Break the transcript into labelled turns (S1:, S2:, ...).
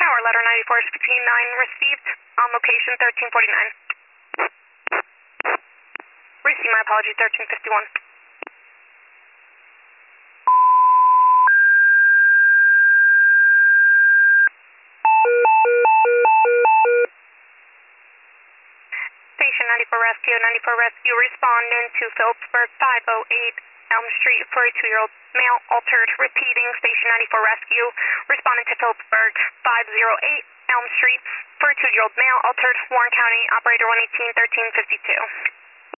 S1: Tower, letter 94-59 received on location 1349. Receive my apology, 1351. Station 94 Rescue, responding to Phillipsburg 508 Elm Street for a 2-year-old male altered. Repeating, Station 94 Rescue, responding to Phillipsburg 508 Elm Street for a 2-year-old male altered. Warren County, operator 118-1352.